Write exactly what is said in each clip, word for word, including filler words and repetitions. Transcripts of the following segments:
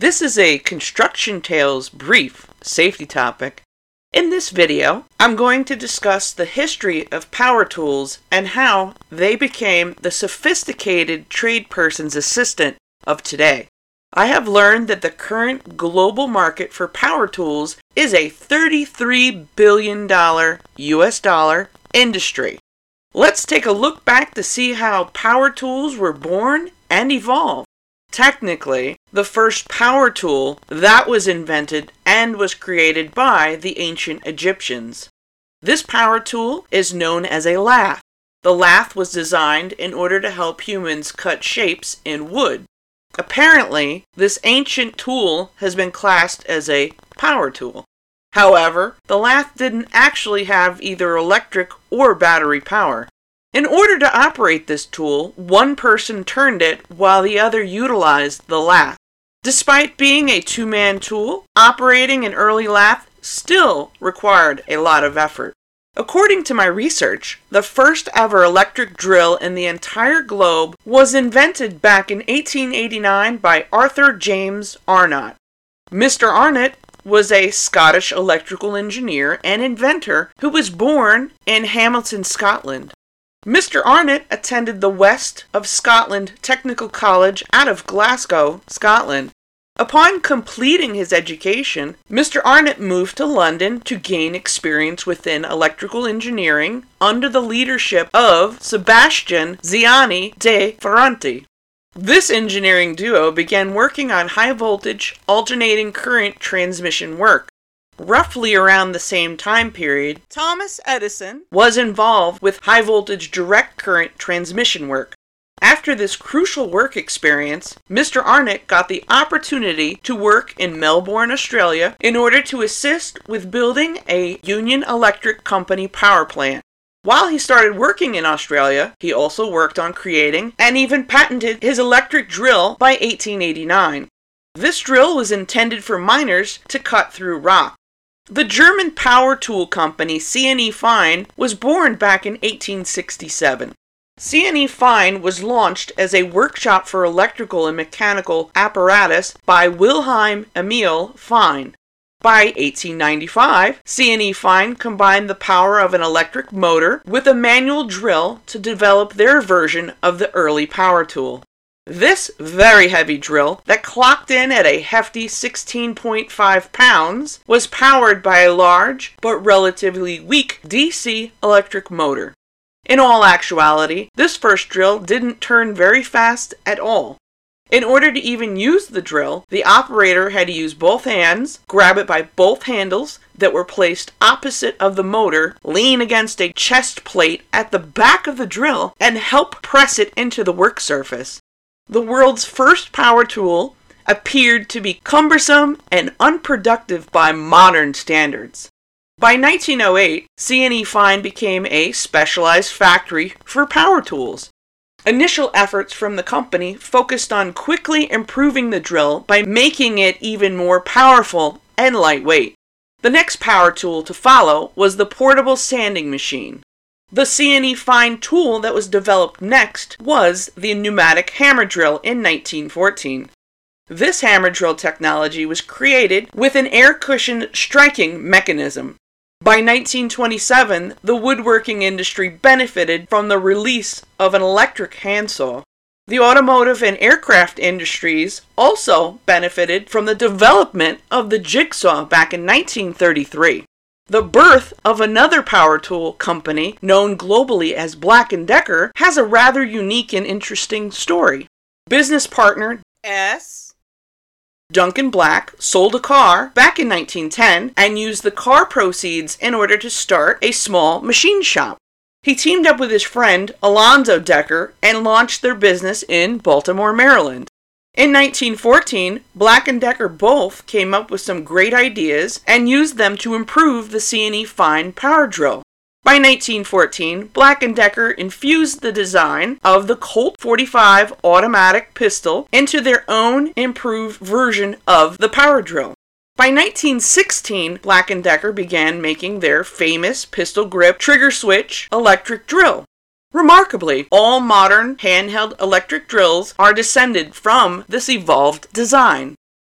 This is a Construction Tales brief safety topic. In this video, I'm going to discuss the history of power tools and how they became the sophisticated tradesperson's assistant of today. I have learned that the current global market for power tools is a thirty-three billion dollars U S dollar industry. Let's take a look back to see how power tools were born and evolved. Technically, the first power tool that was invented and was created by the ancient Egyptians. This power tool is known as a lathe. The lathe was designed in order to help humans cut shapes in wood. Apparently, this ancient tool has been classed as a power tool. However, the lathe didn't actually have either electric or battery power. In order to operate this tool, one person turned it while the other utilized the lathe. Despite being a two-man tool, operating an early lathe still required a lot of effort. According to my research, the first ever electric drill in the entire globe was invented back in eighteen eighty-nine by Arthur James Arnott. Mister Arnott was a Scottish electrical engineer and inventor who was born in Hamilton, Scotland. Mister Arnott attended the West of Scotland Technical College out of Glasgow, Scotland. Upon completing his education, Mister Arnott moved to London to gain experience within electrical engineering under the leadership of Sebastian Ziani de Ferranti. This engineering duo began working on high-voltage alternating current transmission work. Roughly around the same time period, Thomas Edison was involved with high-voltage direct current transmission work. After this crucial work experience, Mister Arnott got the opportunity to work in Melbourne, Australia, in order to assist with building a Union Electric Company power plant. While he started working in Australia, he also worked on creating and even patented his electric drill by eighteen eighty-nine. This drill was intended for miners to cut through rock. The German power tool company C and E Fine was born back in eighteen sixty-seven. C and E Fine was launched as a workshop for electrical and mechanical apparatus by Wilhelm Emil Fine. By eighteen ninety-five, C and E Fine combined the power of an electric motor with a manual drill to develop their version of the early power tool. This very heavy drill, that clocked in at a hefty sixteen point five pounds, was powered by a large but relatively weak D C electric motor. In all actuality, this first drill didn't turn very fast at all. In order to even use the drill, the operator had to use both hands, grab it by both handles that were placed opposite of the motor, lean against a chest plate at the back of the drill, and help press it into the work surface. The world's first power tool appeared to be cumbersome and unproductive by modern standards. By nineteen oh eight, C and E Fine became a specialized factory for power tools. Initial efforts from the company focused on quickly improving the drill by making it even more powerful and lightweight. The next power tool to follow was the portable sanding machine. The C and E Fine tool that was developed next was the pneumatic hammer drill in nineteen fourteen. This hammer drill technology was created with an air-cushioned striking mechanism. By nineteen twenty-seven, the woodworking industry benefited from the release of an electric handsaw. The automotive and aircraft industries also benefited from the development of the jigsaw back in nineteen thirty-three. The birth of another power tool company, known globally as Black and Decker, has a rather unique and interesting story. Business partner S. Duncan Black sold a car back in nineteen ten and used the car proceeds in order to start a small machine shop. He teamed up with his friend Alonzo Decker and launched their business in Baltimore, Maryland. In nineteen fourteen, Black and Decker both came up with some great ideas and used them to improve the C and E Fine power drill. By nineteen fourteen, Black and Decker infused the design of the Colt forty-five automatic pistol into their own improved version of the power drill. By nineteen sixteen, Black and Decker began making their famous pistol grip trigger switch electric drill. Remarkably, all modern handheld electric drills are descended from this evolved design.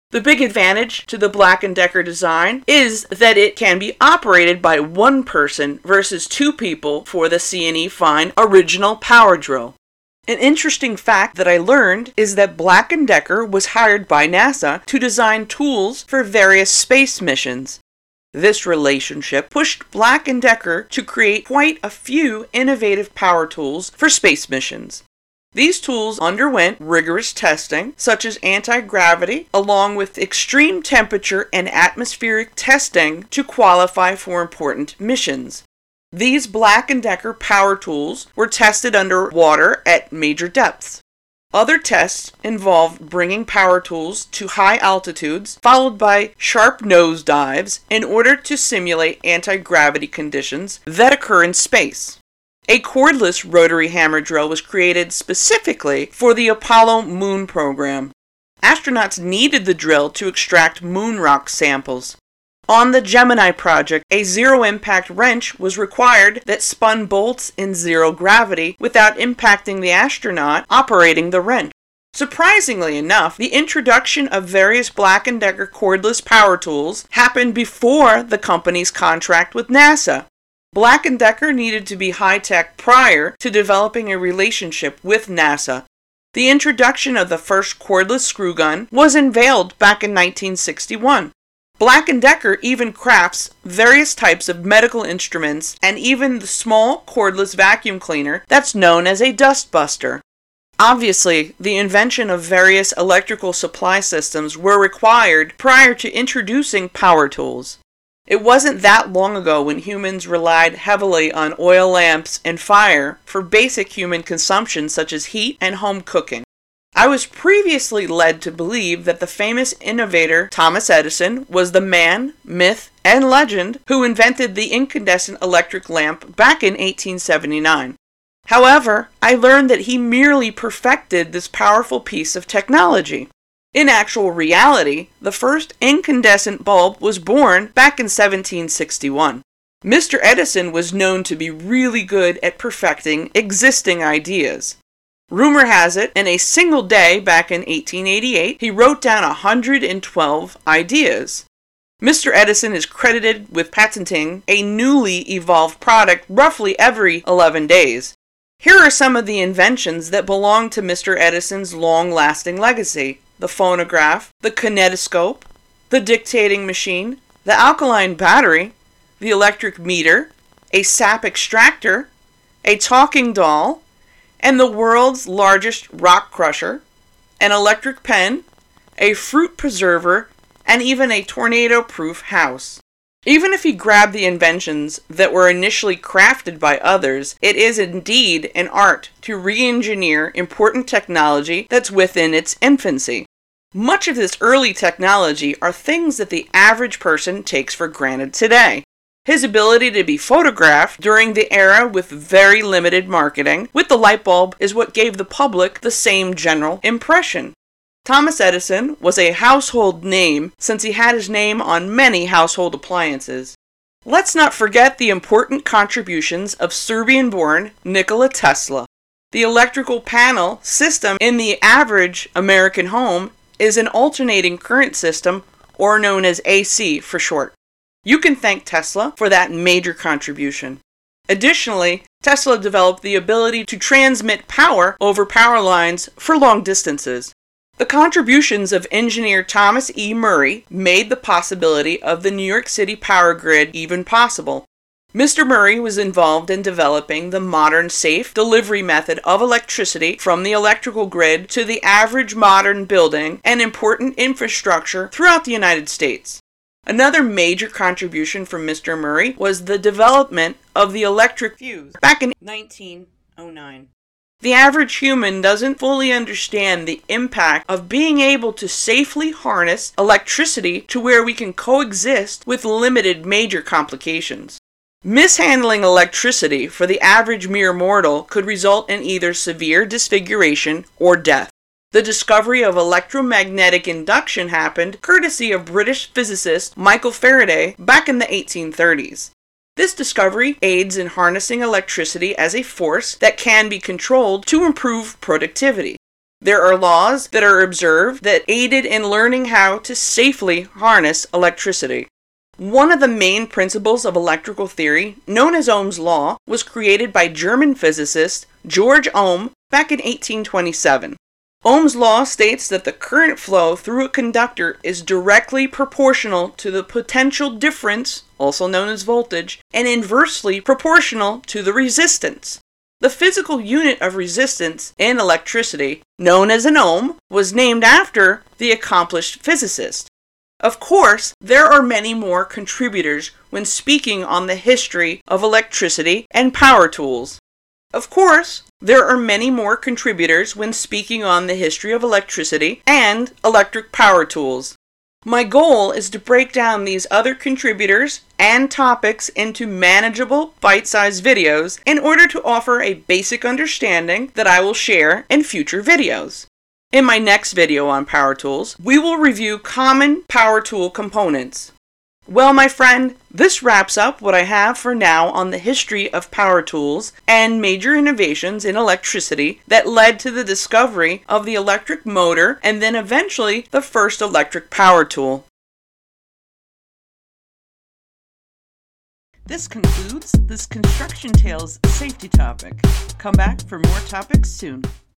The big advantage to the Black and Decker design is that it can be operated by one person versus two people for the C and E Fine original power drill. An interesting fact that I learned is that Black and Decker was hired by NASA to design tools for various space missions. This relationship pushed Black and Decker to create quite a few innovative power tools for space missions. These tools underwent rigorous testing, such as anti-gravity, along with extreme temperature and atmospheric testing to qualify for important missions. These Black and Decker power tools were tested under water at major depths. Other tests involved bringing power tools to high altitudes, followed by sharp nose dives in order to simulate anti-gravity conditions that occur in space. A cordless rotary hammer drill was created specifically for the Apollo moon program. Astronauts needed the drill to extract moon rock samples. On the Gemini project, a zero-impact wrench was required that spun bolts in zero gravity without impacting the astronaut operating the wrench. Surprisingly enough, the introduction of various Black and Decker cordless power tools happened before the company's contract with NASA. Black and Decker needed to be high-tech prior to developing a relationship with NASA. The introduction of the first cordless screw gun was unveiled back in nineteen sixty-one. Black and Decker even crafts various types of medical instruments and even the small cordless vacuum cleaner that's known as a dust buster. Obviously, the invention of various electrical supply systems were required prior to introducing power tools. It wasn't that long ago when humans relied heavily on oil lamps and fire for basic human consumption such as heat and home cooking. I was previously led to believe that the famous innovator Thomas Edison was the man, myth, and legend who invented the incandescent electric lamp back in eighteen seventy-nine. However, I learned that he merely perfected this powerful piece of technology. In actual reality, the first incandescent bulb was born back in seventeen sixty-one. Mister Edison was known to be really good at perfecting existing ideas. Rumor has it, in a single day back in eighteen eighty-eight, he wrote down one hundred twelve ideas. Mister Edison is credited with patenting a newly evolved product roughly every eleven days. Here are some of the inventions that belong to Mister Edison's long-lasting legacy: the phonograph, the kinetoscope, the dictating machine, the alkaline battery, the electric meter, a sap extractor, a talking doll, and the world's largest rock crusher, an electric pen, a fruit preserver, and even a tornado-proof house. Even if you grab the inventions that were initially crafted by others, it is indeed an art to re-engineer important technology that's within its infancy. Much of this early technology are things that the average person takes for granted today. His ability to be photographed during the era with very limited marketing with the light bulb is what gave the public the same general impression. Thomas Edison was a household name since he had his name on many household appliances. Let's not forget the important contributions of Serbian-born Nikola Tesla. The electrical panel system in the average American home is an alternating current system, or known as A C for short. You can thank Tesla for that major contribution. Additionally, Tesla developed the ability to transmit power over power lines for long distances. The contributions of engineer Thomas E. Murray made the possibility of the New York City power grid even possible. Mister Murray was involved in developing the modern safe delivery method of electricity from the electrical grid to the average modern building and important infrastructure throughout the United States. Another major contribution from Mister Murray was the development of the electric fuse back in nineteen oh nine. The average human doesn't fully understand the impact of being able to safely harness electricity to where we can coexist with limited major complications. Mishandling electricity for the average mere mortal could result in either severe disfiguration or death. The discovery of electromagnetic induction happened courtesy of British physicist Michael Faraday back in the eighteen thirties. This discovery aids in harnessing electricity as a force that can be controlled to improve productivity. There are laws that are observed that aided in learning how to safely harness electricity. One of the main principles of electrical theory, known as Ohm's law, was created by German physicist Georg Ohm back in eighteen twenty-seven. Ohm's law states that the current flow through a conductor is directly proportional to the potential difference, also known as voltage, and inversely proportional to the resistance. The physical unit of resistance in electricity, known as an ohm, was named after the accomplished physicist. Of course, there are many more contributors when speaking on the history of electricity and power tools. Of course, there are many more contributors when speaking on the history of electricity and electric power tools. My goal is to break down these other contributors and topics into manageable, bite-sized videos in order to offer a basic understanding that I will share in future videos. In my next video on power tools, we will review common power tool components. Well, my friend, this wraps up what I have for now on the history of power tools and major innovations in electricity that led to the discovery of the electric motor and then eventually the first electric power tool. This concludes this Construction Tales safety topic. Come back for more topics soon.